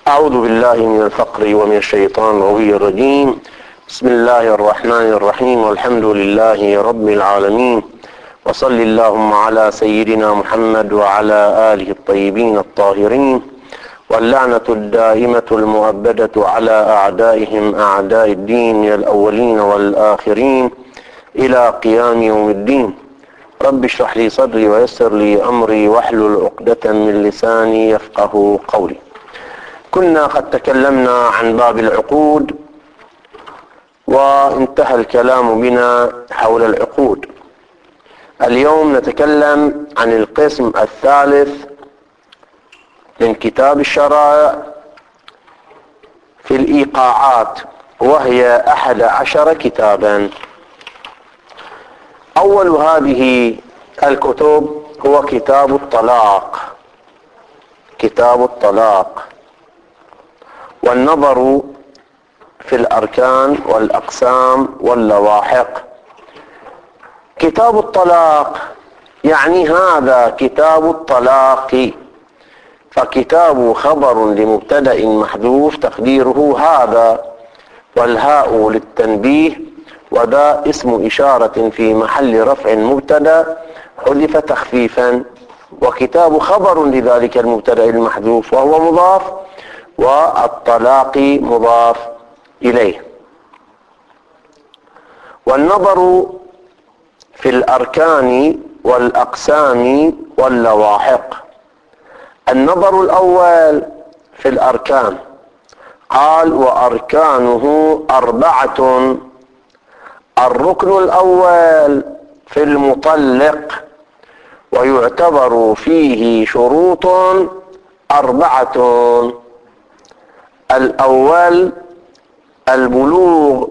أعوذ بالله من الفقر ومن الشيطان الرجيم. بسم الله الرحمن الرحيم، والحمد لله رب العالمين، وصل اللهم على سيدنا محمد وعلى آله الطيبين الطاهرين، واللعنة الدائمة المؤبدة على أعدائهم أعداء الدين من الأولين والآخرين إلى قيام يوم الدين. رب اشرح لي صدري ويسر لي أمري واحلل عقدة من لساني يفقه قولي. كنا قد تكلمنا عن باب العقود وانتهى الكلام بنا حول العقود. اليوم نتكلم عن القسم الثالث من كتاب الشرائع في الإيقاعات، وهي 11 كتابا. أول هذه الكتب هو كتاب الطلاق، كتاب الطلاق والنظر في الأركان والأقسام واللواحق. كتاب الطلاق يعني هذا كتاب الطلاق، فكتاب خبر لمبتدأ محذوف تقديره هذا، والهاء للتنبيه، وذا اسم إشارة في محل رفع مبتدأ حذف تخفيفا، وكتاب خبر لذلك المبتدأ المحذوف وهو مضاف، والطلاق مضاف إليه. والنظر في الأركان والأقسام واللواحق. النظر الأول في الأركان، قال وأركانه 4. الركن الأول في المطلق، ويعتبر فيه شروط 4. الأول البلوغ،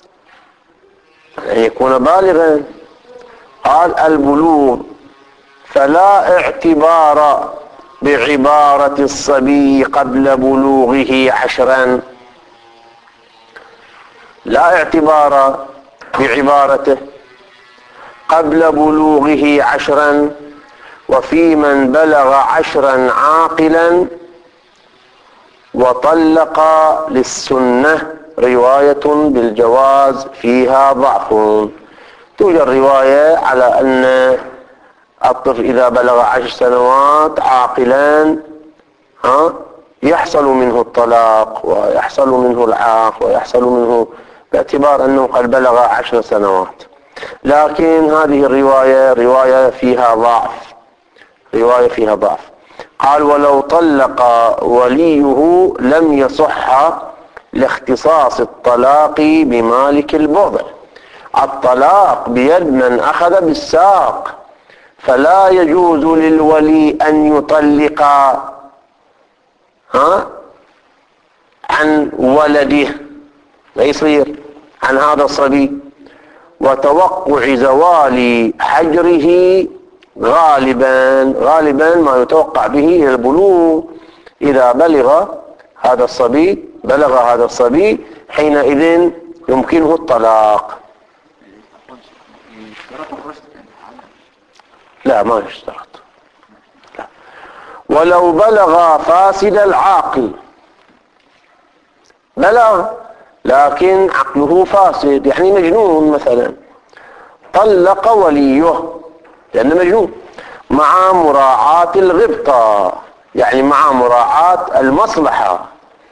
يعني يكون بالغا. قال البلوغ، فلا اعتبار بعبارة الصبي قبل بلوغه 10، لا اعتبار بعبارته قبل بلوغه 10. وفي من بلغ 10 عاقلا وطلق للسنة رواية بالجواز فيها ضعف. توجد رواية على أن الطفل إذا بلغ 10 سنوات عاقلا يحصل منه الطلاق ويحصل منه العاق ويحصل منه، باعتبار أنه قد بلغ 10 سنوات. لكن هذه الرواية رواية فيها ضعف، رواية فيها ضعف. قال ولو طلق وليه لم يصح لاختصاص الطلاق بمالك البضع. الطلاق بيد من أخذ بالساق، فلا يجوز للولي أن يطلق عن ولده، لا يصير عن هذا الصبي. وتوقع زوال حجره غالبا ما يتوقع به البلوغ. إذا بلغ هذا الصبي حينئذ يمكنه الطلاق. لا، ما يشترط. لا. ولو بلغ فاسد العاقل، بلغ لكن عقله فاسد، يعني مجنون مثلا، طلق وليه لأنه مجنون، مع مراعاة الغبطة، يعني مع مراعاة المصلحة،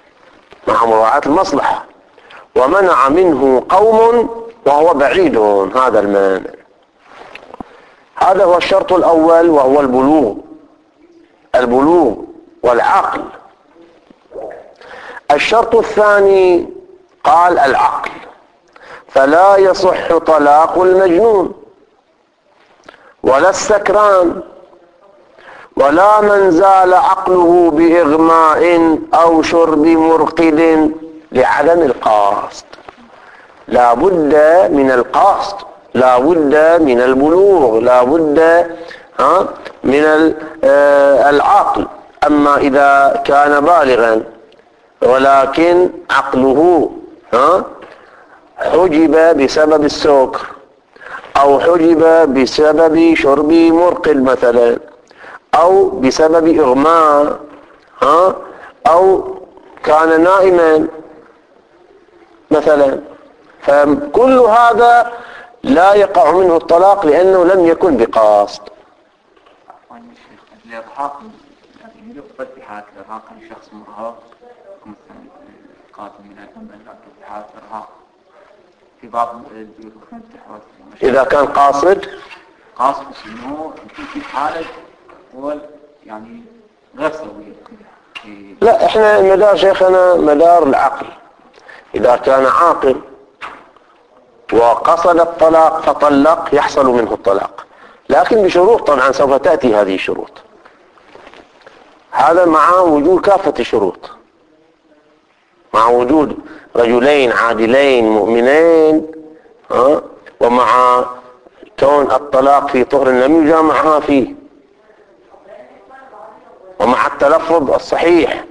ومنع منه قوم وهو بعيد هذا المانع. هذا هو الشرط الأول، وهو البلوغ والعقل. الشرط الثاني قال العقل، فلا يصح طلاق المجنون ولا السكران ولا من زال عقله بإغماء أو شرب مرقد لعدم القصد. لا بد من القصد، لا بد من البلوغ، لا بد من العقل. أما إذا كان بالغا ولكن عقله حجب بسبب السكر، أو حجب بسبب شرب مرقد مثلا، أو بسبب إغماء، أو كان نائما مثلا، فكل هذا لا يقع منه الطلاق لأنه لم يكن بقصد. الإرهاق يعني يقبل بحالة الإرهاق عن شخص مرهق مثلا قاتل من الأمن في حالة إرهاق في بعض البيوت إذا كان قاصد إنه في حالة هو يعني غير سوية. لا، احنا مدار شيخنا مدار العقل. إذا كان عاقل وقصد الطلاق فطلق يحصل منه الطلاق، لكن بشروط طبعا سوف تأتي هذه الشروط، هذا مع وجود كافة الشروط، مع وجود رجلين عادلين مؤمنين ومع كون الطلاق في طهر لم يجامعها فيه، ومع التلفظ الصحيح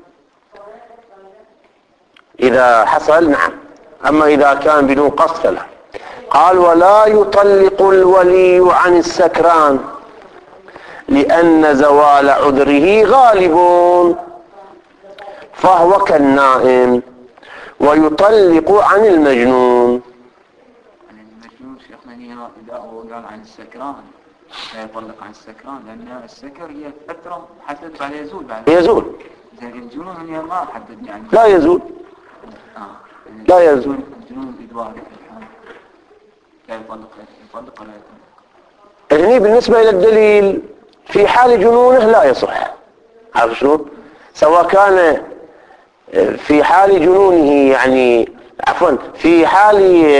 إذا حصل نعم. أما إذا كان بدون قصد فلا. قال ولا يطلق الولي عن السكران لأن زوال عذره غالب فهو كالنائم، ويطلق عن المجنون. المجنون شيخنا إذا هو قال عن السكران لا يطلق عن السكران، لأن السكر هي فترة حتى بعد يزول. زي الجنون هي ما حدد يعني لا يزول. لا يزول. الجنون إدواري لا يطلق ولا يطلق. يعني بالنسبة إلى الدليل في حال جنونه لا يصح. عارف شلون؟ سواء كان في حال جنونه يعني عفوا في حال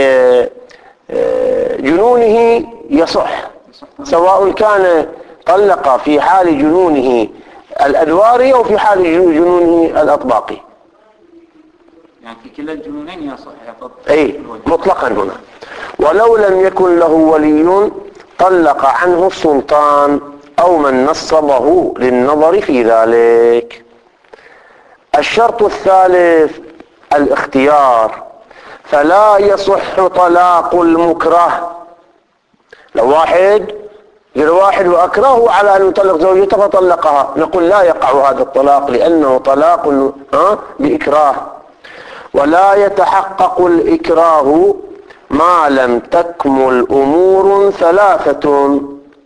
جنونه يصح، سواء كان طلق في حال جنونه الأدواري أو في حال جنونه الأطباقي. يعني في كلا الجنونين يصح أي مطلقا هنا. ولو لم يكن له ولي طلق عنه السلطان أو من نصبه للنظر في ذلك. الشرط الثالث الاختيار، فلا يصح طلاق المكره. لو واحد وأكرهه على أن يطلق زوجته فطلقها، نقول لا يقع هذا الطلاق لأنه طلاق بإكراه. ولا يتحقق الإكراه ما لم تكمل أمور ثلاثة: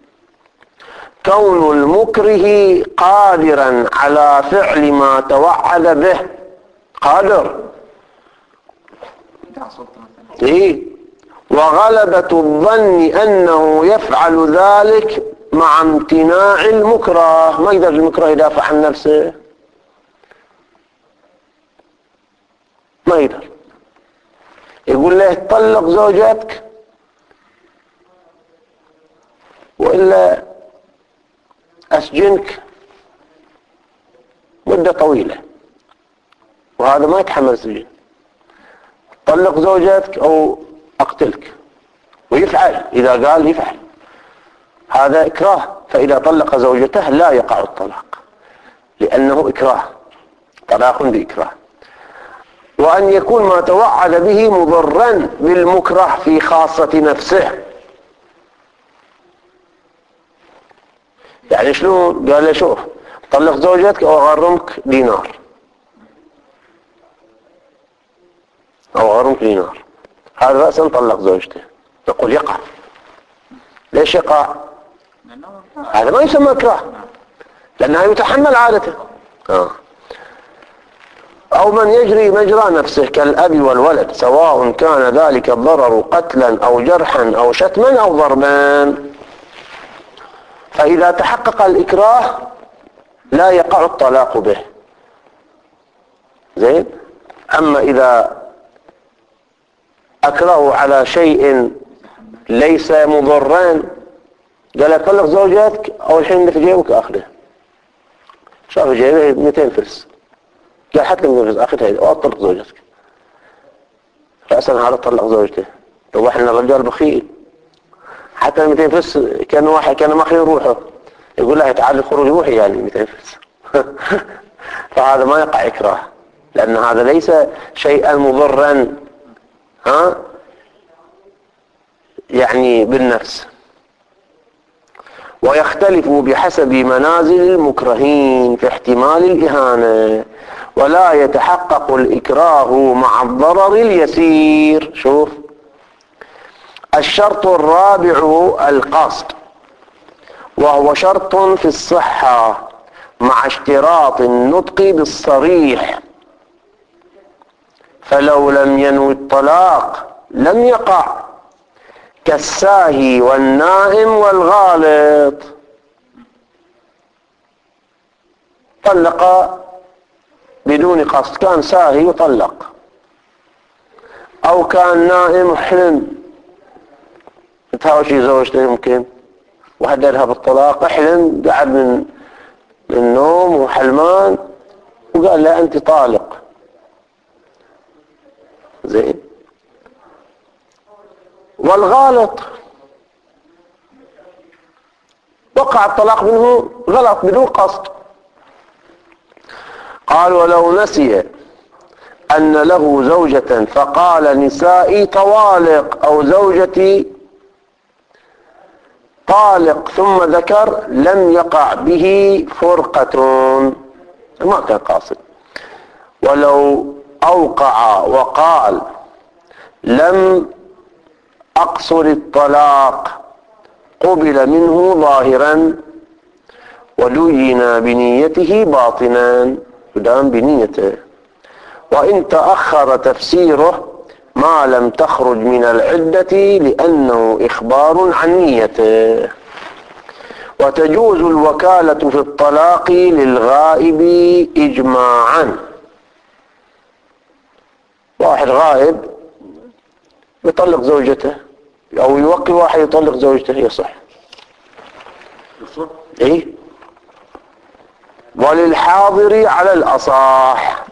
كون المكره قادرا على فعل ما توعد به، قادر وغلبة الظن أنه يفعل ذلك مع امتناع المكره. ما يقدر المكره يدافع عن نفسه، ما يقدر يقول له طلق زوجتك وإلا أسجنك مدة طويلة، وهذا ما يتحمل السجن. طلق زوجتك أو أقتلك، ويفعل إذا قال يفعل، هذا إكراه. فإذا طلق زوجته لا يقع الطلاق لأنه إكراه، طلاق بإكراه. وأن يكون ما توعد به مضرا بالمكره في خاصة نفسه. يعني شلون؟ قال له شوف طلق زوجتك أو أغرمك دينار، هذا رأسا طلق زوجته، نقول يقع. ليش يقع؟ هذا ما يسمى إكراه لأنها يتحمل عادته. أو من يجري مجرى نفسه كالأب والولد، سواء كان ذلك الضرر قتلا أو جرحا أو شتما أو ضربا. فإذا تحقق الإكراه لا يقع الطلاق به. زين. أما إذا أكره على شيء ليس مضرا، قال طلق زوجتك، أول شيء اللي في جيبك أخذه. شاف جيبه 200 فلس، قال حتى 200 فلس أخذها وأطلق زوجتك. رأسا هذا طلق زوجته. لو احنا الرجال بخيل، حتى 200 فلس كان ما خير روحه، يقول له تعال الخروج روحي يعني 200 فلس. فهذا ما يقع إكراه لأن هذا ليس شيئا مضرا يعني بالنفس. ويختلف بحسب منازل المكرهين في احتمال الإهانة، ولا يتحقق الإكراه مع الضرر اليسير. شوف، الشرط الرابع القصد، وهو شرط في الصحة مع اشتراط النطق بالصريح، فلو لم ينوي الطلاق لم يقع، كالساهي والنائم والغالط. طلق بدون قصد، كان ساهي وطلق، او كان نائم حلم تهاوشي زوجته يمكن وهددها بالطلاق، احلم قعد من النوم وحلمان وقال لا انت طالق. زين. والغالط وقع الطلاق منه غلط بدون قصد. قال ولو نسي أن له زوجة فقال نسائي طوالق أو زوجتي طالق ثم ذكر لم يقع به فرقة، ما كان قاصد. ولو أوقع وقال لم أقصر الطلاق قبل منه ظاهرا ولين بنيته باطنا، قدام بنيته. وإن تأخر تفسيره ما لم تخرج من العدة لأنه إخبار عن نيته. وتجوز الوكالة في الطلاق للغائب إجماعا. واحد غائب يطلق زوجته أو يوكل واحد يطلق زوجته، يصح. إيه؟ وللحاضر على الأصح.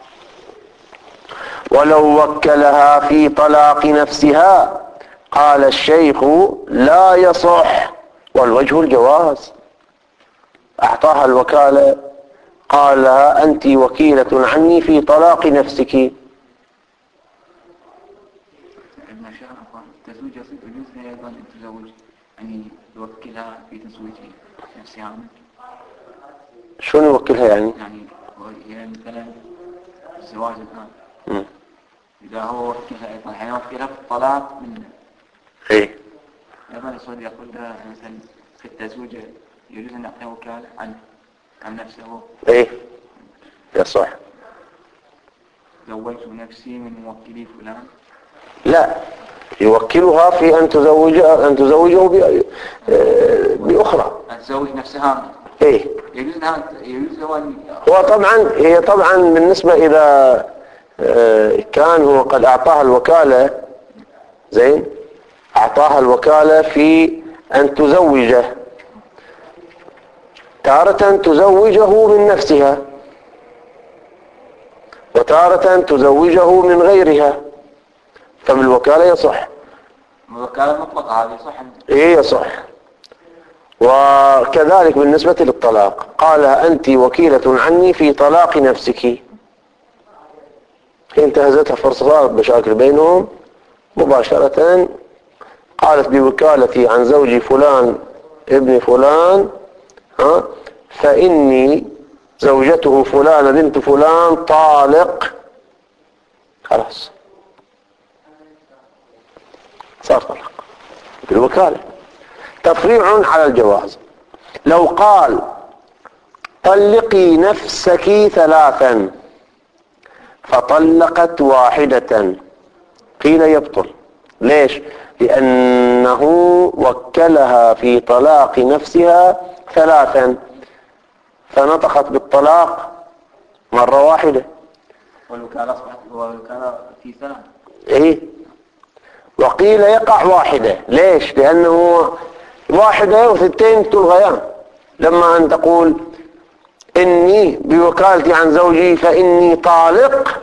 ولو وكلها في طلاق نفسها قال الشيخ لا يصح، والوجه الجواز. أعطاها الوكالة قال لها أنت وكيلة عني في طلاق نفسك. التزويج يجوز لها أيضا أن تزوج، يعني يوكلها في تزويج نفسها. شلون يوكلها يعني؟ يعني مثلا الزواج الآن إذا هو وكلها أيضا، يعني وكلها في الطلاق منه. إيه. أيضا يصير يقول لها مثلا في التزويج يجوز أن يعطيها وكالة عن نفسه. إيه يصح. زوجت نفسي من موكلي فلان. لا، يوكلها في أن تزوجه بأخرى. أن تزوج نفسها. إيه. يجوز هو طبعا بالنسبة إذا كان هو قد أعطاها الوكالة، زين، أعطاها الوكالة في أن تزوجه، تارة تزوجه من نفسها وتارة تزوجه من غيرها، فبالوكالة يصح. الوكالة مطلقة هذه صح؟ إيه يصح. وكذلك بالنسبة للطلاق قالها أنت وكيلة عني في طلاق نفسك، هي انتهزتها فرصة، صارت مشاكل بينهم مباشرة، قالت بوكالتي عن زوجي فلان ابن فلان فإني زوجته فلان بنت فلان طالق، خلاص صار طلاق بالوكالة. تفريع على الجواز. لو قال طلقي نفسك ثلاثا فطلقت واحدة قيل يبطل. ليش؟ لأنه وكلها في طلاق نفسها ثلاثا فنطقت بالطلاق مرة واحدة. والوكالة أصبحت والوكالة في ثلاث. إيه. وقيل يقع واحدة. ليش؟ لأنه واحدة وثنتين تلغيان. لما أن تقول إني بوكالتي عن زوجي فإني طالق،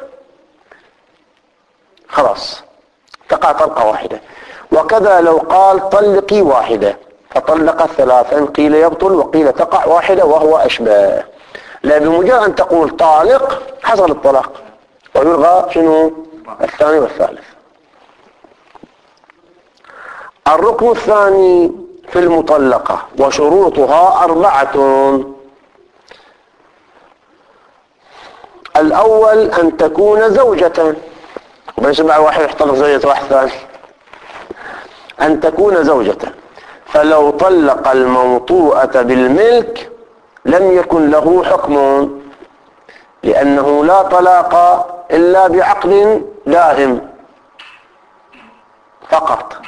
خلاص تقع طلقة واحدة. وكذا لو قال طلقي واحدة فطلقت ثلاثا قيل يبطل وقيل تقع واحدة وهو أشبه. لا، بمجرد أن تقول طالق حصل الطلاق ويلغى شنو الثاني والثالث. الركن الثاني في المطلقة وشروطها 4. الأول أن تكون زوجة، وبين بعد واحد يحتضر زوجة واحد ثاني، أن تكون زوجة. فلو طلق الموطوءة بالملك لم يكن له حكم، لأنه لا طلاق إلا بعقد دائم فقط.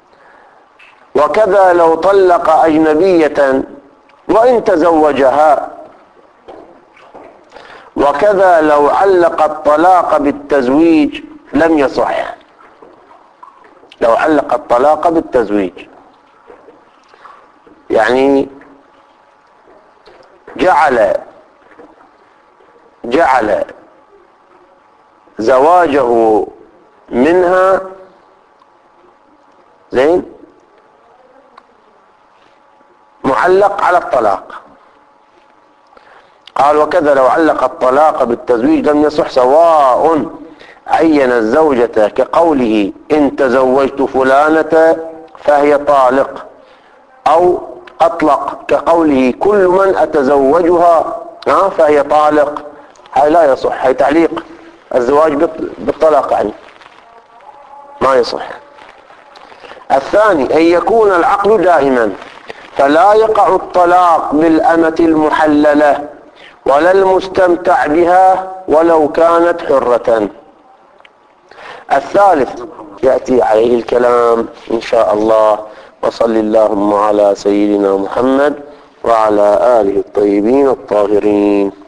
وكذا لو طلق أجنبية وإن تزوجها. وكذا لو علق الطلاق بالتزويج لم يصح. لو علق الطلاق بالتزويج يعني جعل زواجه منها زين معلق على الطلاق. قال وكذا لو علق الطلاق بالتزويج لم يصح، سواء عين الزوجة كقوله إن تزوجت فلانة فهي طالق، أو أطلق كقوله كل من أتزوجها فهي طالق. هاي لا يصح، هاي تعليق الزواج بالطلاق يعني ما يصح. الثاني أن يكون العقد دائما، فلا يقع الطلاق بالأمة المحللة ولا المستمتع بها ولو كانت حرة. الثالث يأتي عليه الكلام إن شاء الله. وصل اللهم على سيدنا محمد وعلى آله الطيبين الطاهرين.